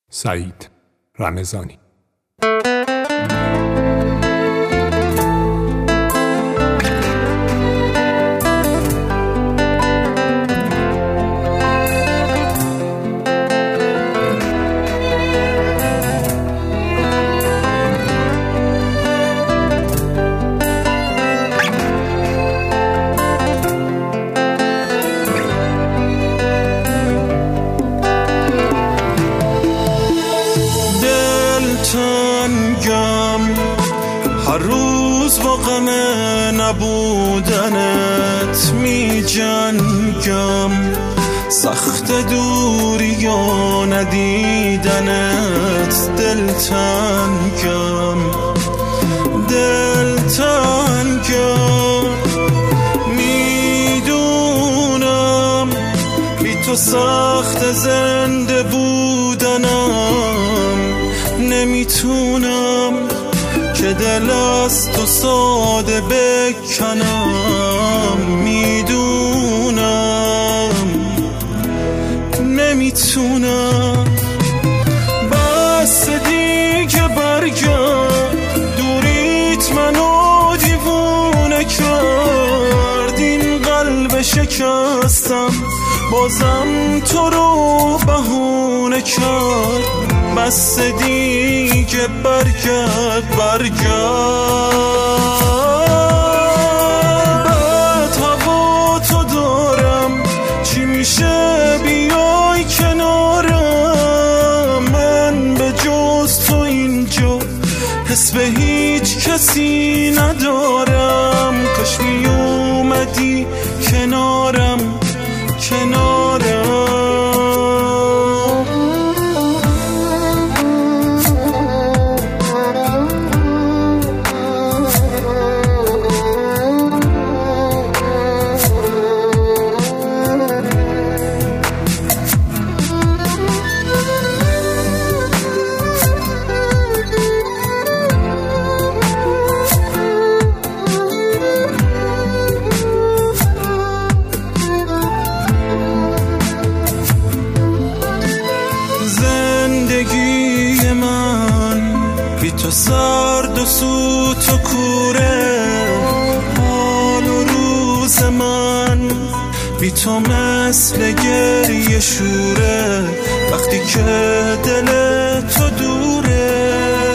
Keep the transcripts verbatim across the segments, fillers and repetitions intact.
سعید رمضانی. هر روز با غم نبودنت می جنگم، سخت دوری یا ندیدنت دل تنگم، دل تنگم. میدونم بی تو سخت زنده بودنم، نمیتونم که دل از تو ساده بکنم، میدونم نمیتونم. بس دیگه برگرد، دوریت منو دیوونه کرد، این قلب شکستم بازم تو رو بهونه کرد. بس دیگه برگرد برگرد، بد هوا تو دارم، چی میشه بیای کنارم، من به جز تو اینجا حس به هیچ کسی ندارم، کاش می اومدی کنارم کنارم. زندگی من بی تو سرد و سوت و کوره، حال و روز من بی تو مثل گریه شوره، وقتی که دل تو دوره.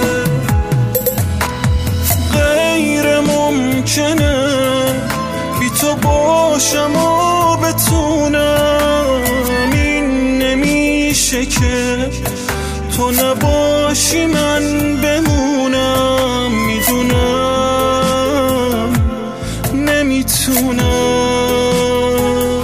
غیر ممکنه بی تو باشم و بتونم، این نمیشه که تو نباشی من بمونم، میدونم نمیتونم.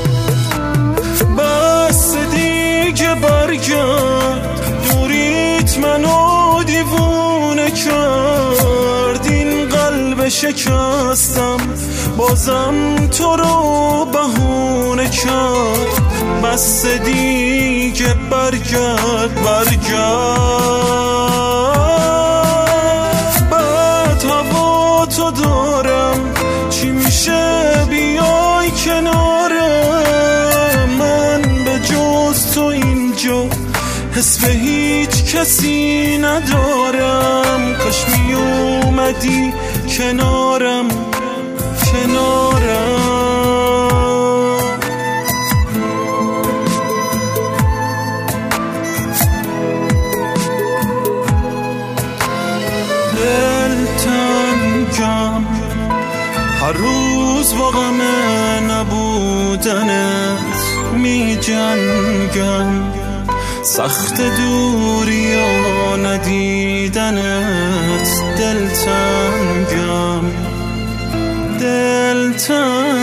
بس دیگه برگرد، دوریت منو دیوونه کرد، این قلب شکستم بازم تو رو بهونه کرد. بس دیگه برگرد برگرد، بد هوا تو دارم، چی میشه بیای کنارم، من به جز تو اینجا حس به هیچ کسی ندارم، کاش می اومدی کنارم کنارم. هر روز با غم نبودنت می جنگم، سخت دوری و ندیدنت دل تنگم، دل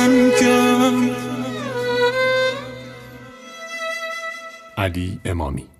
تنگم. علی امامی.